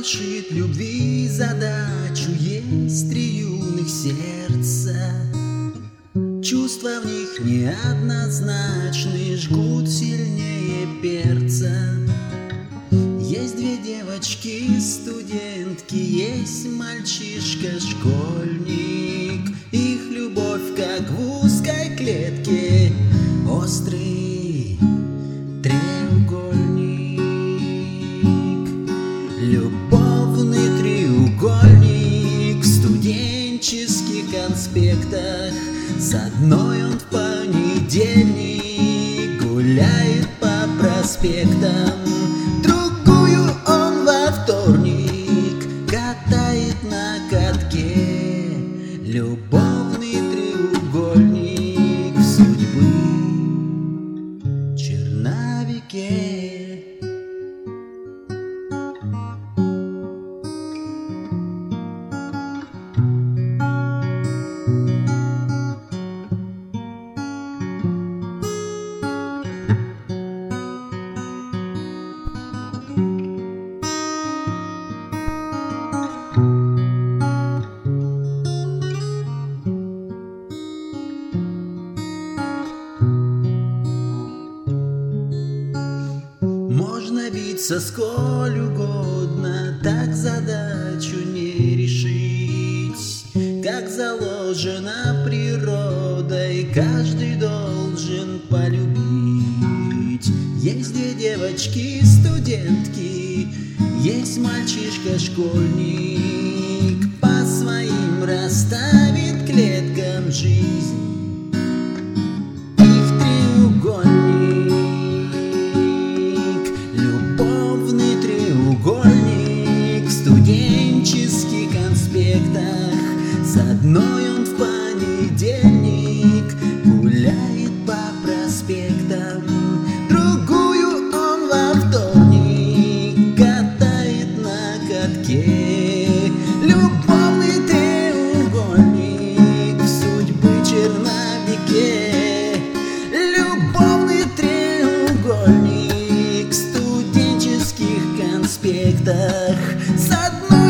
решит любви задачу. Есть три юных сердца, чувства в них неоднозначны, жгут сильнее перца. Есть две девочки-студентки, есть мальчишка-школьник. Их любовь, как в узкой клетке, острый треугольник. Любовный треугольник в студенческих конспектах. С одной он в понедельник гуляет по проспектам, другую он во вторник катает на катке. Любовный треугольник судьбы в черновике. Можно биться сколь угодно, так задачу не решить. Как заложено природой, каждый должен полюбить. Есть две девочки-студентки, есть мальчишка-школьник. По своим расставит клеткам жизнь их треугольник. Любовный треугольник в студенческих конспектах. С одной он в понедельник гуляет по проспектам, другую он во вторник катает на катке. Любовный треугольник в судьбы черновике. Любовный треугольник в студенческих конспектах. С одной